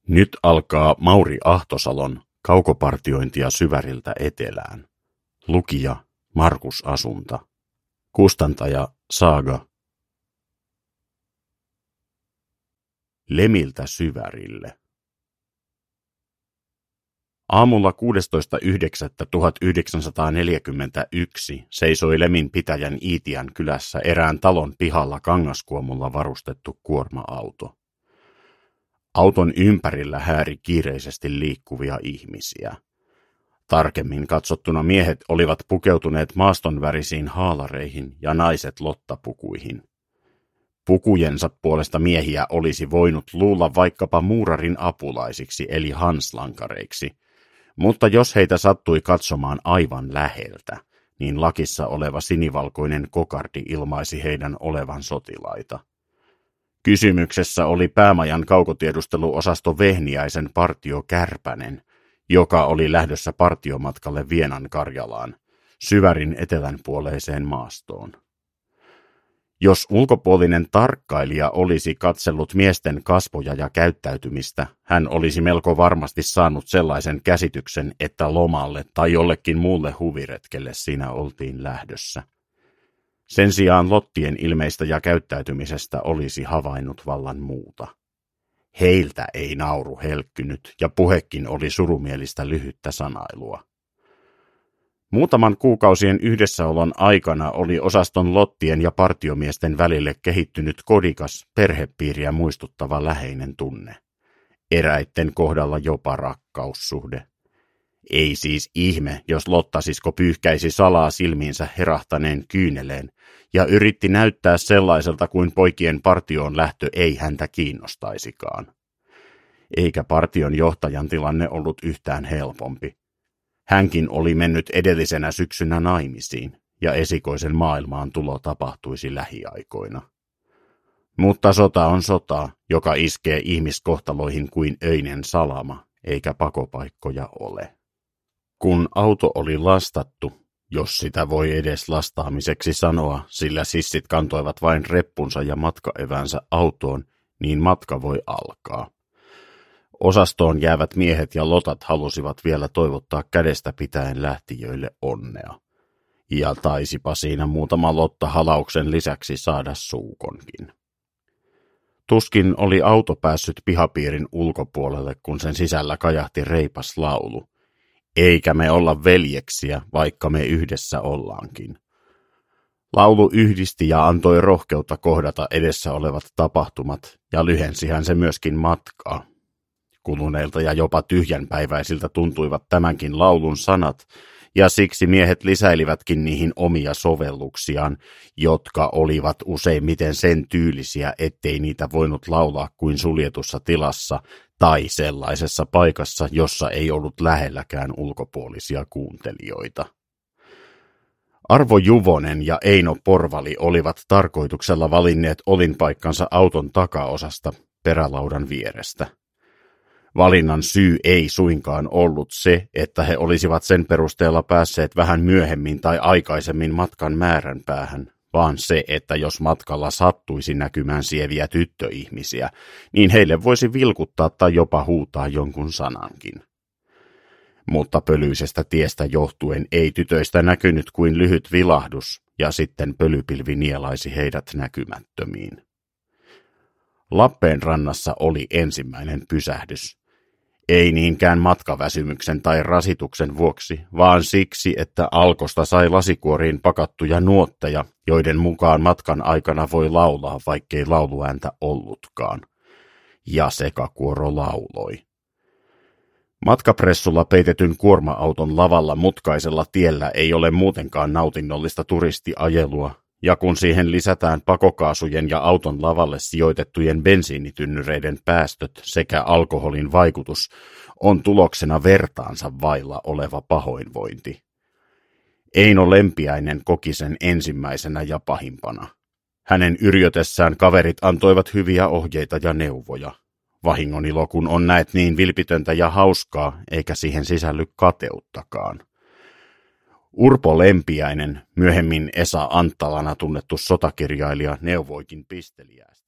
Nyt alkaa Mauri Ahtosalon Kaukopartiointia Syväriltä etelään. Lukija Markus Asunta. Kustantaja Saaga. Lemiltä Syvärille. Aamulla 16.9.1941 seisoi Lemin pitäjän Iitiän kylässä erään talon pihalla kangaskuomulla varustettu kuorma-auto. Auton ympärillä hääri kiireisesti liikkuvia ihmisiä. Tarkemmin katsottuna miehet olivat pukeutuneet maastonvärisiin haalareihin ja naiset lottapukuihin. Pukujensa puolesta miehiä olisi voinut luulla vaikkapa muurarin apulaisiksi eli hanslankareiksi, mutta jos heitä sattui katsomaan aivan läheltä, niin lakissa oleva sinivalkoinen kokardi ilmaisi heidän olevan sotilaita. Kysymyksessä oli päämajan kaukotiedusteluosasto Vehniäisen partio Kärpänen, joka oli lähdössä partiomatkalle Vienan Karjalaan, Syvärin etelänpuoleiseen maastoon. Jos ulkopuolinen tarkkailija olisi katsellut miesten kasvoja ja käyttäytymistä, hän olisi melko varmasti saanut sellaisen käsityksen, että lomalle tai jollekin muulle huviretkelle siinä oltiin lähdössä. Sen sijaan lottien ilmeistä ja käyttäytymisestä olisi havainnut vallan muuta. Heiltä ei nauru helkkynyt ja puhekin oli surumielistä lyhyttä sanailua. Muutaman kuukausien yhdessäolon aikana oli osaston lottien ja partiomiesten välille kehittynyt kodikas, perhepiiriä muistuttava läheinen tunne. Eräitten kohdalla jopa rakkaussuhde. Ei siis ihme, jos lottasisko pyyhkäisi salaa silmiinsä herahtaneen kyyneleen ja yritti näyttää sellaiselta kuin poikien partioon lähtö ei häntä kiinnostaisikaan. Eikä partion johtajan tilanne ollut yhtään helpompi. Hänkin oli mennyt edellisenä syksynä naimisiin, ja esikoisen maailmaan tulo tapahtuisi lähiaikoina. Mutta sota on sota, joka iskee ihmiskohtaloihin kuin öinen salama, eikä pakopaikkoja ole. Kun auto oli lastattu, jos sitä voi edes lastaamiseksi sanoa, sillä sissit kantoivat vain reppunsa ja matkaevänsä autoon, niin matka voi alkaa. Osastoon jäävät miehet ja lotat halusivat vielä toivottaa kädestä pitäen lähtijöille onnea. Ja taisipa siinä muutama lotta halauksen lisäksi saada suukonkin. Tuskin oli auto päässyt pihapiirin ulkopuolelle, kun sen sisällä kajahti reipas laulu. Eikä me olla veljeksiä, vaikka me yhdessä ollaankin. Laulu yhdisti ja antoi rohkeutta kohdata edessä olevat tapahtumat, ja lyhensihän se myöskin matkaa. Kuluneilta ja jopa tyhjänpäiväisiltä tuntuivat tämänkin laulun sanat, ja siksi miehet lisäilivätkin niihin omia sovelluksiaan, jotka olivat useimmiten sen tyylisiä, ettei niitä voinut laulaa kuin suljetussa tilassa tai sellaisessa paikassa, jossa ei ollut lähelläkään ulkopuolisia kuuntelijoita. Arvo Juvonen ja Eino Porvali olivat tarkoituksella valinneet olinpaikkansa auton takaosasta perälaudan vierestä. Valinnan syy ei suinkaan ollut se, että he olisivat sen perusteella päässeet vähän myöhemmin tai aikaisemmin matkan määränpäähän, vaan se, että jos matkalla sattuisi näkymään sieviä tyttöihmisiä, niin heille voisi vilkuttaa tai jopa huutaa jonkun sanankin. Mutta pölyisestä tiestä johtuen ei tytöistä näkynyt kuin lyhyt vilahdus, ja sitten pölypilvi nielaisi heidät näkymättömiin. Lappeenrannassa oli ensimmäinen pysähdys. Ei niinkään matkaväsymyksen tai rasituksen vuoksi, vaan siksi, että Alkosta sai lasikuoriin pakattuja nuotteja, joiden mukaan matkan aikana voi laulaa, vaikkei lauluääntä ollutkaan. Ja sekakuoro lauloi. Matkapressulla peitetyn kuorma-auton lavalla mutkaisella tiellä ei ole muutenkaan nautinnollista turistiajelua, ja kun siihen lisätään pakokaasujen ja auton lavalle sijoitettujen bensiinitynnyreiden päästöt sekä alkoholin vaikutus, on tuloksena vertaansa vailla oleva pahoinvointi. Eino Lempiäinen koki sen ensimmäisenä ja pahimpana. Hänen yrjötessään kaverit antoivat hyviä ohjeita ja neuvoja. Vahingon ilo, kun on näet niin vilpitöntä ja hauskaa, eikä siihen sisälly kateuttakaan. Urpo Lempiäinen, myöhemmin Esa Anttalana tunnettu sotakirjailija, neuvoikin pisteliäästi.